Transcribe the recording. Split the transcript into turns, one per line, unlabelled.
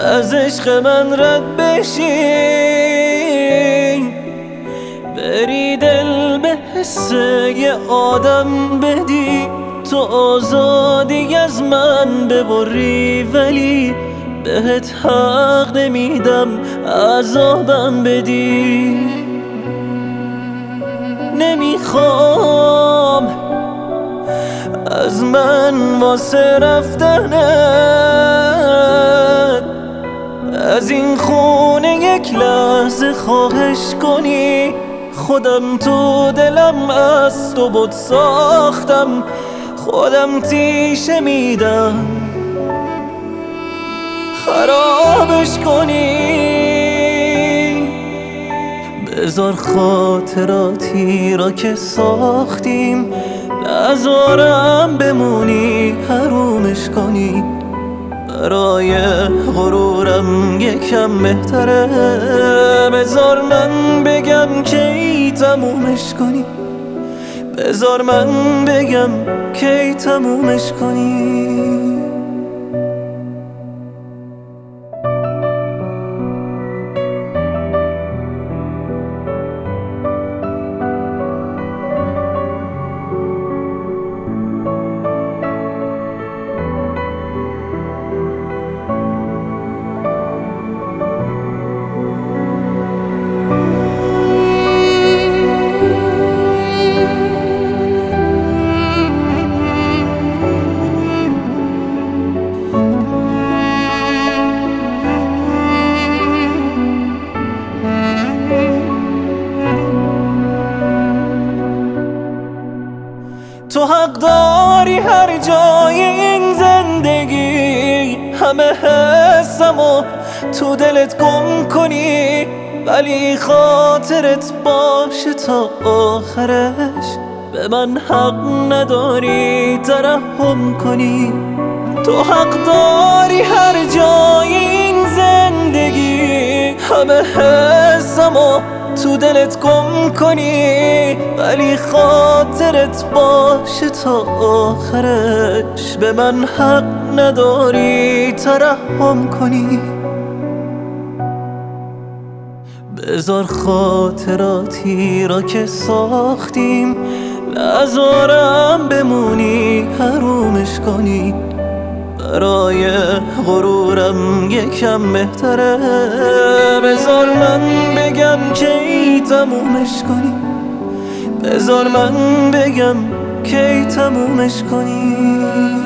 از عشق من رد بشی، بری دل به حس یه آدم بدی، تو آزادی از من ببری، ولی بهت حق نمیدم عذابم بدی. نمیخوام از من واسه رفتنت از این خونه یک لحظه خواهش کنی. خودم تو دلم از تو بت ساختم، خودم تیشه میدم خرابش کنی. بذار خاطراتی را که ساختیم نذارم بمونی حرومش کنی. برای غرورم یکم بهتره بذار من بگم کی تمومش کنی، بذار من بگم کی تمومش کنی. تو حق داری هر جای این زندگی همه حسمو تو دلت گم کنی، ولی خاطرت باشه تا آخرش. به من حق نداری ترحم کنی. تو حق داری هر جای این زندگی همه حسمو تو دلت گم کنی، ولی خاطرت باشه تا آخرش. به من حق نداری ترحم کنی. بذار خاطراتی را که ساختیم نذارم بمونی حرومش کنی. برای غرورم یکم بهتره بذار من بگم کی تمومش کنی، بذار من بگم کی تمومش کنی.